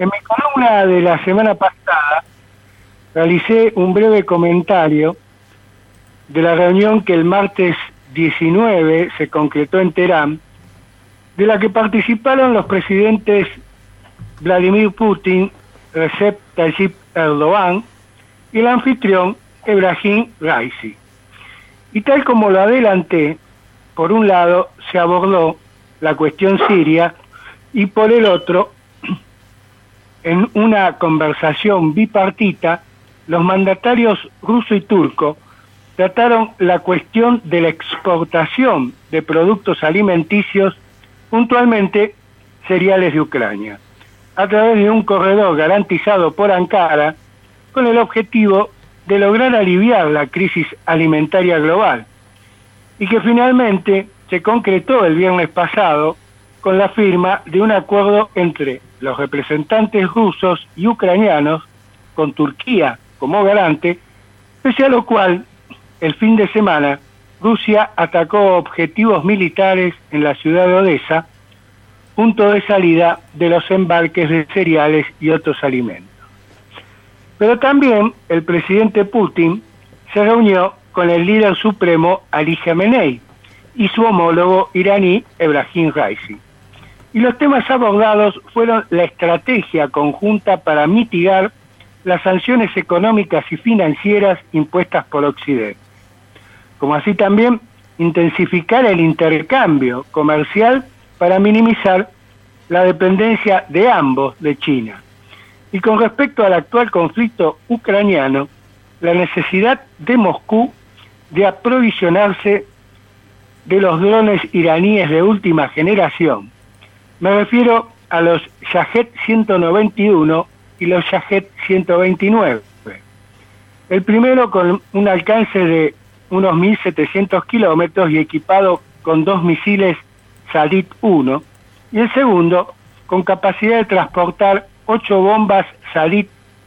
En mi columna de la semana pasada realicé un breve comentario de la reunión que el martes 19 se concretó en Teherán, de la que participaron los presidentes Vladimir Putin, Recep Tayyip Erdogan y el anfitrión Ebrahim Raisi. Y tal como lo adelanté, por un lado se abordó la cuestión siria y por el otro, en una conversación bipartita, los mandatarios ruso y turco trataron la cuestión de la exportación de productos alimenticios, puntualmente cereales de Ucrania, a través de un corredor garantizado por Ankara, con el objetivo de lograr aliviar la crisis alimentaria global, y que finalmente se concretó el viernes pasado con la firma de un acuerdo entre los representantes rusos y ucranianos, con Turquía como garante, pese a lo cual, el fin de semana, Rusia atacó objetivos militares en la ciudad de Odessa, punto de salida de los embarques de cereales y otros alimentos. Pero también el presidente Putin se reunió con el líder supremo Ali Khamenei y su homólogo iraní Ebrahim Raisi. Y los temas abordados fueron la estrategia conjunta para mitigar las sanciones económicas y financieras impuestas por Occidente, como así también intensificar el intercambio comercial para minimizar la dependencia de ambos de China. Y con respecto al actual conflicto ucraniano, la necesidad de Moscú de aprovisionarse de los drones iraníes de última generación. Me refiero a los Shahed 191 y los Shahed 129. El primero con un alcance de unos 1.700 kilómetros y equipado con 2 misiles Sadit-1, y el segundo con capacidad de transportar 8 bombas Sadit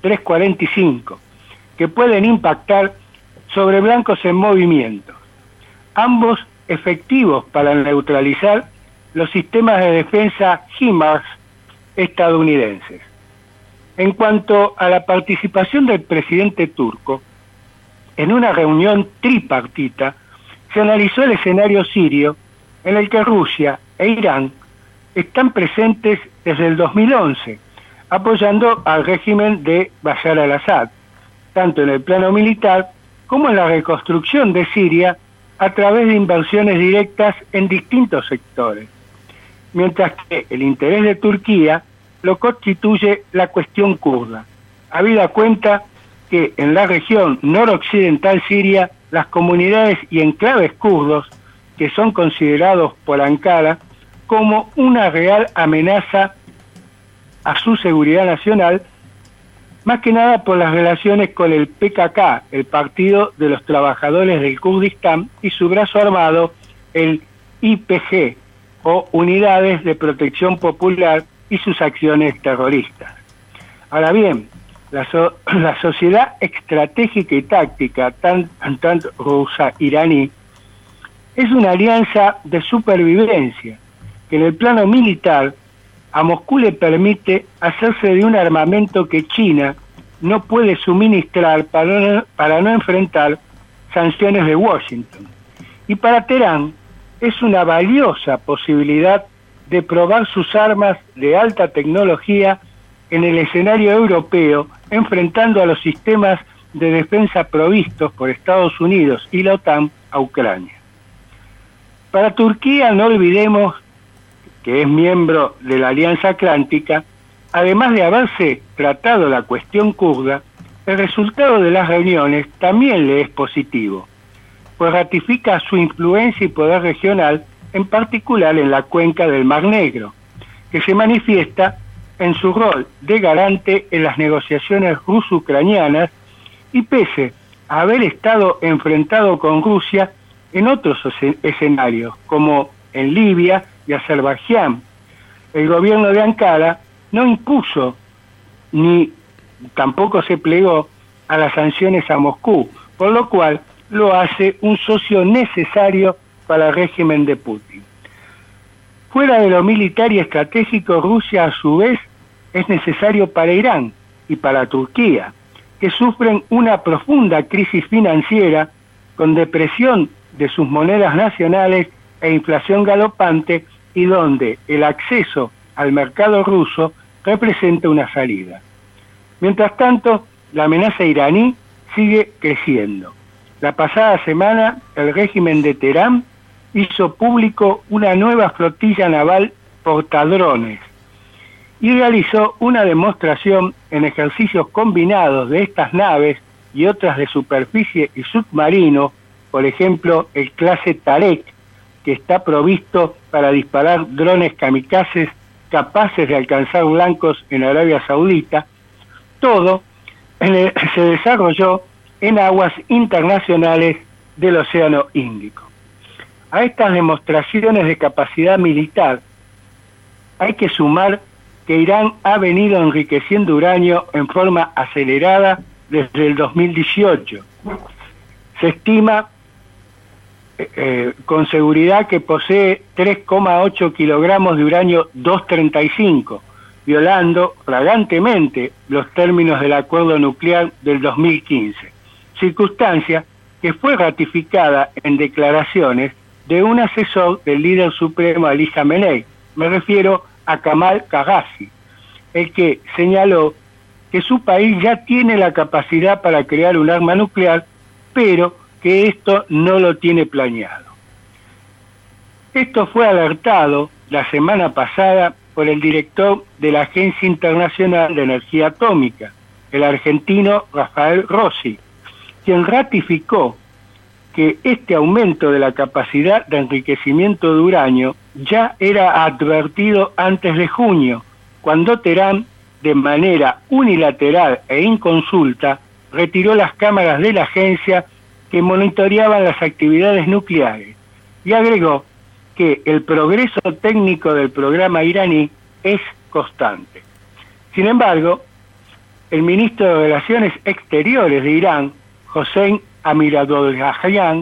345, que pueden impactar sobre blancos en movimiento, ambos efectivos para neutralizar los sistemas de defensa HIMARS estadounidenses. En cuanto a la participación del presidente turco, en una reunión tripartita se analizó el escenario sirio en el que Rusia e Irán están presentes desde el 2011, apoyando al régimen de Bashar al-Assad, tanto en el plano militar como en la reconstrucción de Siria a través de inversiones directas en distintos sectores, mientras que el interés de Turquía lo constituye la cuestión kurda, habida cuenta que en la región noroccidental siria las comunidades y enclaves kurdos, que son considerados por Ankara como una real amenaza a su seguridad nacional, más que nada por las relaciones con el PKK, el Partido de los Trabajadores del Kurdistán, y su brazo armado, el YPG, o Unidades de Protección Popular, y sus acciones terroristas. Ahora bien, la sociedad estratégica y táctica, tanto rusa-iraní, es una alianza de supervivencia que en el plano militar a Moscú le permite hacerse de un armamento que China no puede suministrar para no enfrentar sanciones de Washington. Y para Teherán es una valiosa posibilidad de probar sus armas de alta tecnología en el escenario europeo, enfrentando a los sistemas de defensa provistos por Estados Unidos y la OTAN a Ucrania. Para Turquía, no olvidemos que es miembro de la Alianza Atlántica, además de haberse tratado la cuestión kurda, el resultado de las reuniones también le es positivo, pues ratifica su influencia y poder regional, en particular en la cuenca del Mar Negro, que se manifiesta en su rol de garante en las negociaciones ruso-ucranianas y pese a haber estado enfrentado con Rusia en otros escenarios, como en Libia y Azerbaiyán. El gobierno de Ankara no impuso ni tampoco se plegó a las sanciones a Moscú, por lo cual lo hace un socio necesario para el régimen de Putin. Fuera de lo militar y estratégico, Rusia a su vez es necesario para Irán y para Turquía, que sufren una profunda crisis financiera con depresión de sus monedas nacionales e inflación galopante, y donde el acceso al mercado ruso representa una salida. Mientras tanto, la amenaza iraní sigue creciendo. La pasada semana, el régimen de Teherán hizo público una nueva flotilla naval portadrones y realizó una demostración en ejercicios combinados de estas naves y otras de superficie y submarino, por ejemplo, el clase Tarek, que está provisto para disparar drones kamikazes capaces de alcanzar blancos en Arabia Saudita. Todo se desarrolló en aguas internacionales del Océano Índico. A estas demostraciones de capacidad militar hay que sumar que Irán ha venido enriqueciendo uranio en forma acelerada desde el 2018. Se estima con seguridad que posee 3,8 kilogramos de uranio 235, violando flagrantemente los términos del acuerdo nuclear del 2015, circunstancia que fue ratificada en declaraciones de un asesor del líder supremo Ali Khamenei. Me refiero a Kamal Khagassi, el que señaló que su país ya tiene la capacidad para crear un arma nuclear, pero que esto no lo tiene planeado. Esto fue alertado la semana pasada por el director de la Agencia Internacional de Energía Atómica, el argentino Rafael Rossi, quien ratificó que este aumento de la capacidad de enriquecimiento de uranio ya era advertido antes de junio, cuando Teherán, de manera unilateral e inconsulta, retiró las cámaras de la agencia que monitoreaban las actividades nucleares, y agregó que el progreso técnico del programa iraní es constante. Sin embargo, el ministro de Relaciones Exteriores de Irán, Hossein Amiradolajyan,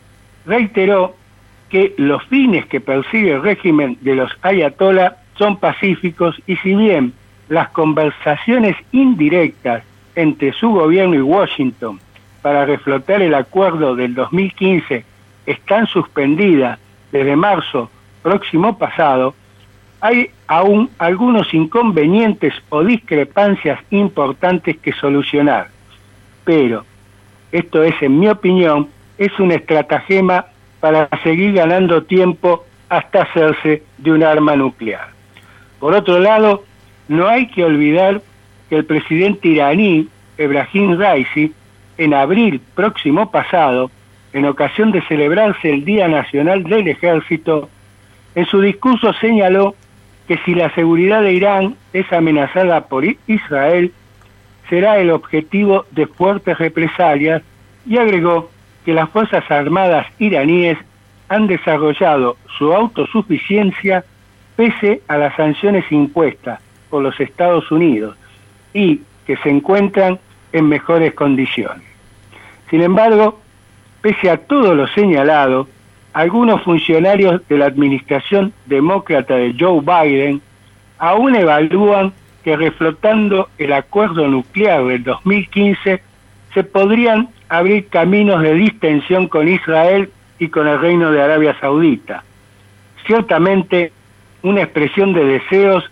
reiteró que los fines que persigue el régimen de los ayatolá son pacíficos, y si bien las conversaciones indirectas entre su gobierno y Washington para reflotar el acuerdo del 2015 están suspendidas desde marzo próximo pasado, hay aún algunos inconvenientes o discrepancias importantes que solucionar. Pero, esto es, en mi opinión, es un estratagema para seguir ganando tiempo hasta hacerse de un arma nuclear. Por otro lado, no hay que olvidar que el presidente iraní, Ebrahim Raisi, en abril próximo pasado, en ocasión de celebrarse el Día Nacional del Ejército, en su discurso señaló que si la seguridad de Irán es amenazada por Israel, será el objetivo de fuertes represalias, y agregó que las Fuerzas Armadas iraníes han desarrollado su autosuficiencia pese a las sanciones impuestas por los Estados Unidos y que se encuentran en mejores condiciones. Sin embargo, pese a todo lo señalado, algunos funcionarios de la administración demócrata de Joe Biden aún evalúan que reflotando el acuerdo nuclear del 2015 se podrían abrir caminos de distensión con Israel y con el Reino de Arabia Saudita. Ciertamente una expresión de deseos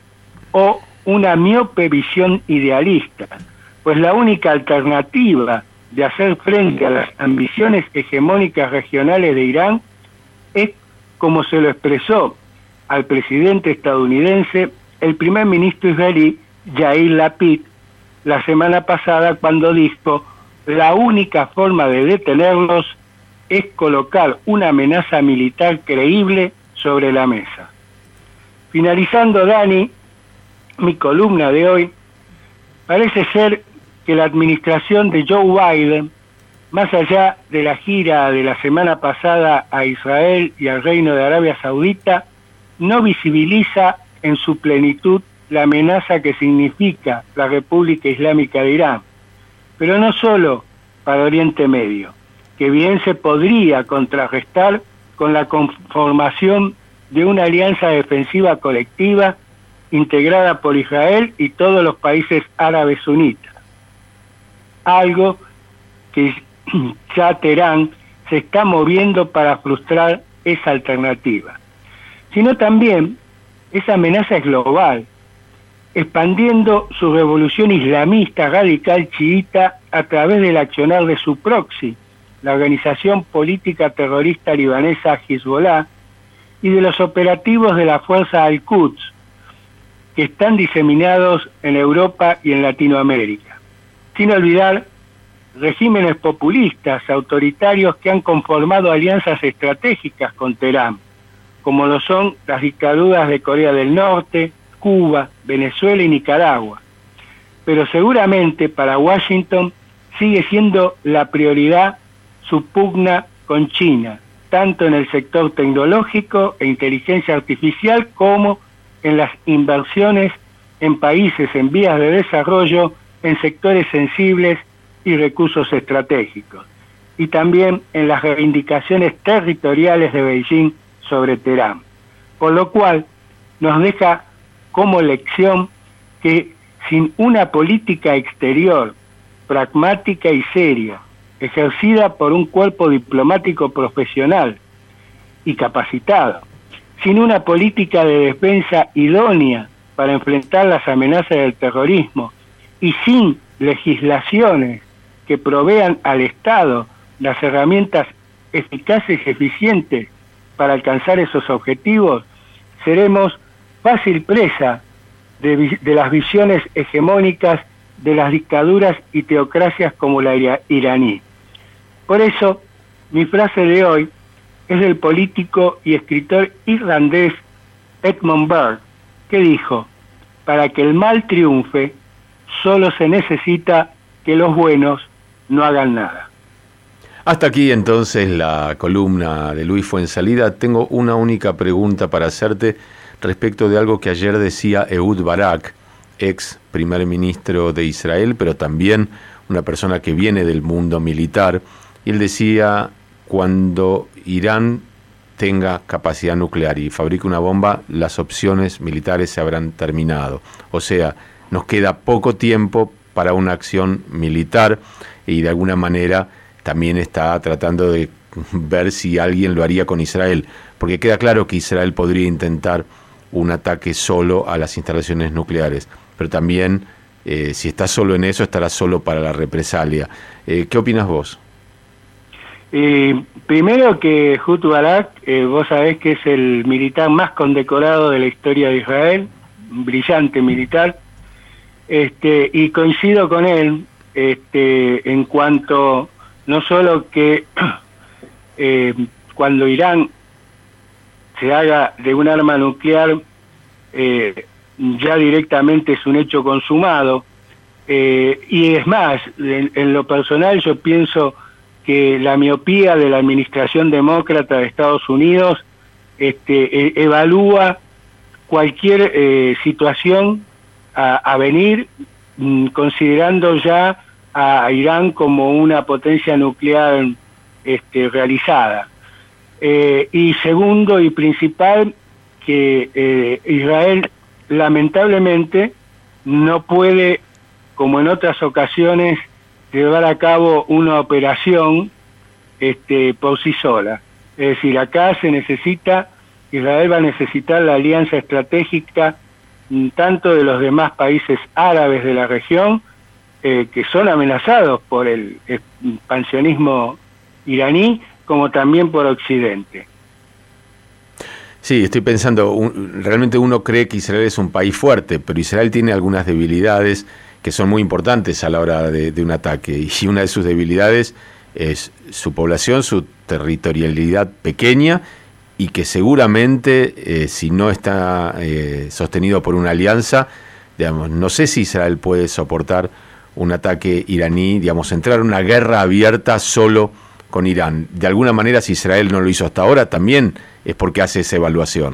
o una miope visión idealista, pues la única alternativa de hacer frente a las ambiciones hegemónicas regionales de Irán es, como se lo expresó al presidente estadounidense el primer ministro israelí Yair Lapid la semana pasada, cuando dijo: la única forma de detenerlos es colocar una amenaza militar creíble sobre la mesa. Finalizando, Dani, mi columna de hoy, parece ser que la administración de Joe Biden, más allá de la gira de la semana pasada a Israel y al Reino de Arabia Saudita, no visibiliza en su plenitud la amenaza que significa la República Islámica de Irán, pero no solo para Oriente Medio, que bien se podría contrarrestar con la conformación de una alianza defensiva colectiva integrada por Israel y todos los países árabes sunitas. Algo que ya Teherán se está moviendo para frustrar esa alternativa. Sino también esa amenaza es global, expandiendo su revolución islamista radical chiita a través del accionar de su proxy, la organización política terrorista libanesa Hezbollah, y de los operativos de la fuerza Al-Quds, que están diseminados en Europa y en Latinoamérica. Sin olvidar regímenes populistas, autoritarios que han conformado alianzas estratégicas con Teherán, como lo son las dictaduras de Corea del Norte, Cuba, Venezuela y Nicaragua. Pero seguramente para Washington sigue siendo la prioridad su pugna con China, tanto en el sector tecnológico e inteligencia artificial como en las inversiones en países en vías de desarrollo, en sectores sensibles y recursos estratégicos, y también en las reivindicaciones territoriales de Beijing sobre Teherán. Por lo cual nos deja como lección que sin una política exterior pragmática y seria, ejercida por un cuerpo diplomático profesional y capacitado, sin una política de defensa idónea para enfrentar las amenazas del terrorismo y sin legislaciones que provean al Estado las herramientas eficaces y eficientes para alcanzar esos objetivos, seremos fácil presa de las visiones hegemónicas de las dictaduras y teocracias como la iraní. Por eso, mi frase de hoy es del político y escritor irlandés Edmund Burke, que dijo: para que el mal triunfe, solo se necesita que los buenos no hagan nada. Hasta aquí entonces la columna de Luis Fuenzalida. Tengo una única pregunta para hacerte respecto de algo que ayer decía Ehud Barak, ex primer ministro de Israel, pero también una persona que viene del mundo militar. Y él decía: cuando Irán tenga capacidad nuclear y fabrique una bomba, las opciones militares se habrán terminado. O sea, nos queda poco tiempo para una acción militar, y de alguna manera también está tratando de ver si alguien lo haría con Israel, porque queda claro que Israel podría intentar un ataque solo a las instalaciones nucleares, pero también si está solo en eso, estará solo para la represalia. ¿Qué opinas vos? Primero que Ehud Barak, vos sabés que es el militar más condecorado de la historia de Israel, un brillante militar, y coincido con él en cuanto no solo que cuando Irán se haga de un arma nuclear, ya directamente es un hecho consumado, y es más, en lo personal yo pienso que la miopía de la administración demócrata de Estados Unidos evalúa cualquier situación a venir, considerando ya a Irán como una potencia nuclear realizada. Y segundo y principal, que Israel lamentablemente no puede, como en otras ocasiones, llevar a cabo una operación por sí sola. Es decir, acá Israel va a necesitar la alianza estratégica tanto de los demás países árabes de la región, que son amenazados por el expansionismo iraní, como también por Occidente. Sí, estoy pensando, realmente uno cree que Israel es un país fuerte, pero Israel tiene algunas debilidades que son muy importantes a la hora de un ataque, y una de sus debilidades es su población, su territorialidad pequeña, y que seguramente si no está sostenido por una alianza, digamos, no sé si Israel puede soportar un ataque iraní, digamos, entrar en una guerra abierta solo con Irán. De alguna manera, si Israel no lo hizo hasta ahora, también es porque hace esa evaluación.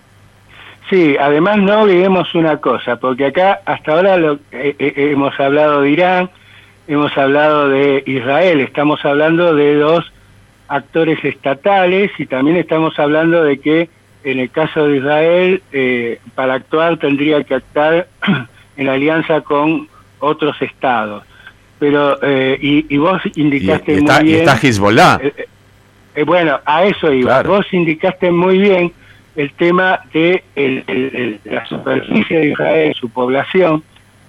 Sí, además no olvidemos una cosa, porque acá hasta ahora hemos hablado de Irán, hemos hablado de Israel, estamos hablando de dos actores estatales, y también estamos hablando de que en el caso de Israel, para actuar tendría que actuar en alianza con otros estados. Pero, y vos indicaste muy bien... Y está Hezbollah. Bueno, a eso iba. Claro. Vos indicaste muy bien el tema de la superficie de Israel, su población,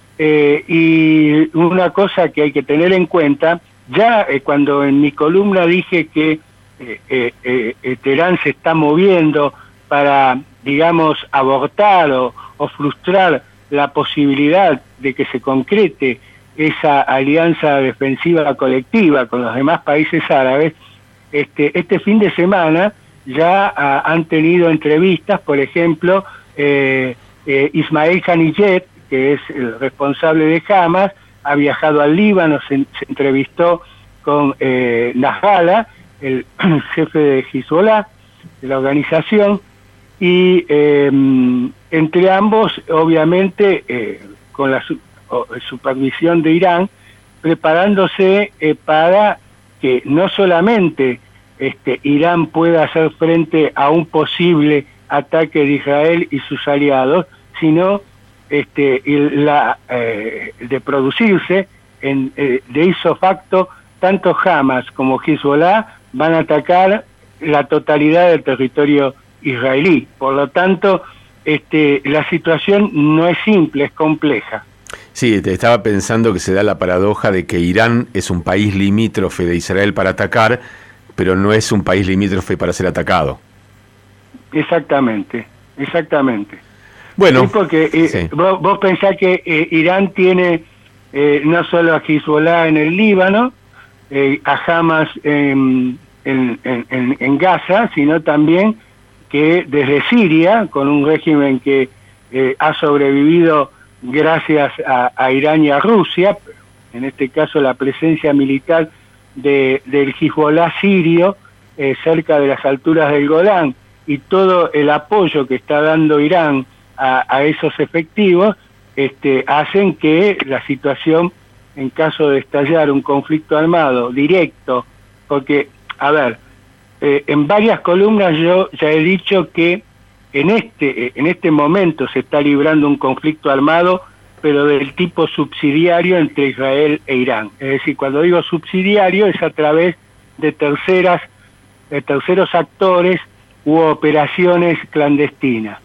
y una cosa que hay que tener en cuenta, ya cuando en mi columna dije que Teherán se está moviendo para, digamos, abortar o frustrar la posibilidad de que se concrete esa alianza defensiva colectiva con los demás países árabes, este fin de semana ya han tenido entrevistas, por ejemplo, Ismael Haniyeh, que es el responsable de Hamas, ha viajado al Líbano, se entrevistó con Nasrallah, el jefe de Hezbollah, de la organización, y entre ambos, obviamente, con la supervisión de Irán, preparándose para que no solamente Irán pueda hacer frente a un posible ataque de Israel y sus aliados, sino de producirse de ipso facto, tanto Hamas como Hezbollah van a atacar la totalidad del territorio israelí. Por lo tanto, la situación no es simple, es compleja. Sí, te estaba pensando que se da la paradoja de que Irán es un país limítrofe de Israel para atacar, pero no es un país limítrofe para ser atacado. Exactamente. Bueno, sí, porque sí. Vos pensás que Irán tiene no solo a Hezbollah en el Líbano, a Hamas en Gaza, sino también que desde Siria, con un régimen que ha sobrevivido gracias a Irán y a Rusia, en este caso la presencia militar del Hezbollah sirio cerca de las alturas del Golán, y todo el apoyo que está dando Irán a esos efectivos, hacen que la situación, en caso de estallar un conflicto armado directo, porque, a ver, en varias columnas yo ya he dicho que en este momento se está librando un conflicto armado, pero del tipo subsidiario entre Israel e Irán. Es decir, cuando digo subsidiario es a través de terceros actores u operaciones clandestinas.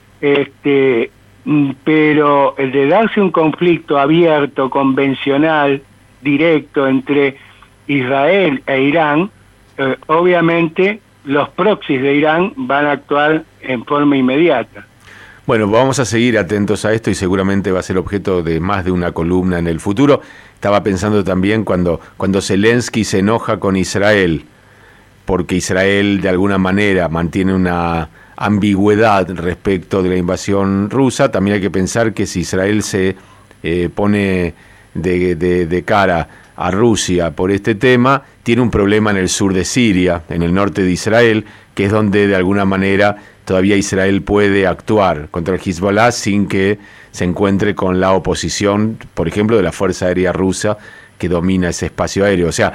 Pero el de darse un conflicto abierto, convencional, directo entre Israel e Irán, obviamente los proxies de Irán van a actuar en forma inmediata. Bueno, vamos a seguir atentos a esto y seguramente va a ser objeto de más de una columna en el futuro. Estaba pensando también cuando Zelensky se enoja con Israel, porque Israel de alguna manera mantiene una ambigüedad respecto de la invasión rusa, también hay que pensar que si Israel se pone de cara a Rusia por este tema, tiene un problema en el sur de Siria, en el norte de Israel, que es donde de alguna manera todavía Israel puede actuar contra el Hezbollah sin que se encuentre con la oposición, por ejemplo, de la Fuerza Aérea Rusa que domina ese espacio aéreo. O sea,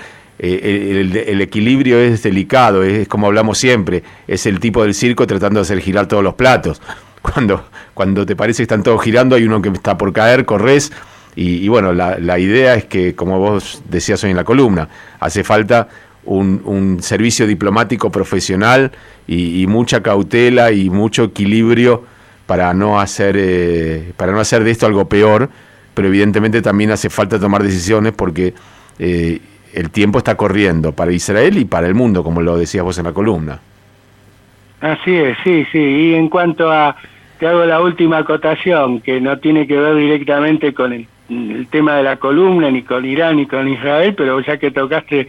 el equilibrio es delicado, es como hablamos siempre, es el tipo del circo tratando de hacer girar todos los platos. Cuando te parece que están todos girando, hay uno que está por caer, corres, y bueno, la idea es que, como vos decías hoy en la columna, hace falta un servicio diplomático profesional y mucha cautela y mucho equilibrio para no hacer de esto algo peor, pero evidentemente también hace falta tomar decisiones porque el tiempo está corriendo para Israel y para el mundo, como lo decías vos en la columna. Así es, sí. Y en cuanto a, te hago la última acotación, que no tiene que ver directamente con el tema de la columna, ni con Irán, ni con Israel, pero ya que tocaste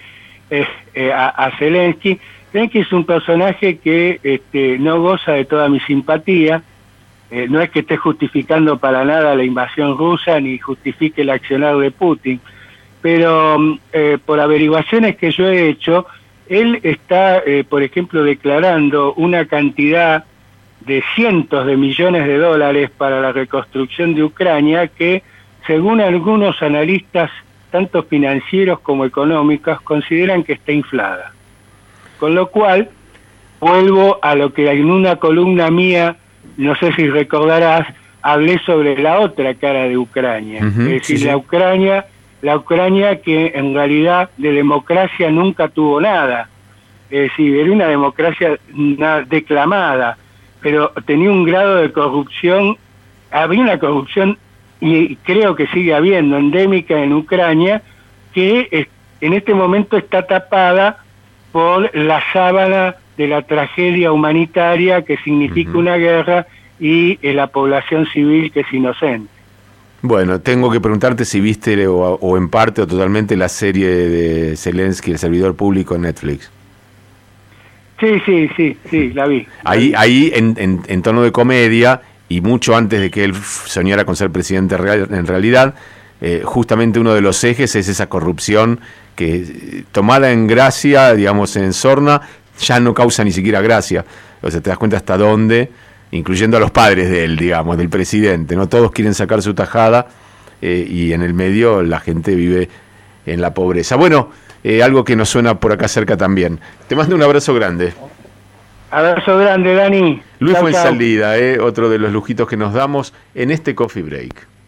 a Zelensky es un personaje que no goza de toda mi simpatía. No es que esté justificando para nada la invasión rusa, ni justifique el accionar de Putin, pero por averiguaciones que yo he hecho, él está, por ejemplo, declarando una cantidad de cientos de millones de dólares para la reconstrucción de Ucrania que, según algunos analistas, tanto financieros como económicos, consideran que está inflada. Con lo cual, vuelvo a lo que en una columna mía, no sé si recordarás, hablé sobre la otra cara de Ucrania. Es decir, sí. la Ucrania que en realidad de democracia nunca tuvo nada. Es decir, era una democracia declamada, pero tenía un grado de corrupción, había una corrupción, y creo que sigue habiendo, endémica en Ucrania, que en este momento está tapada por la sábana de la tragedia humanitaria que significa una guerra y la población civil que es inocente. Bueno, tengo que preguntarte si viste o en parte o totalmente la serie de Zelensky, el servidor público, en Netflix. Sí, la vi. Ahí en tono de comedia, y mucho antes de que él soñara con ser presidente en realidad, justamente uno de los ejes es esa corrupción que, tomada en gracia, digamos, en sorna, ya no causa ni siquiera gracia. O sea, te das cuenta hasta dónde, incluyendo a los padres de él, digamos, del presidente, ¿no? Todos quieren sacar su tajada, y en el medio la gente vive en la pobreza. Bueno, algo que nos suena por acá cerca también. Te mando un abrazo grande. Abrazo grande, Dani. Luis Chau, Fuensalida, otro de los lujitos que nos damos en este Coffee Break.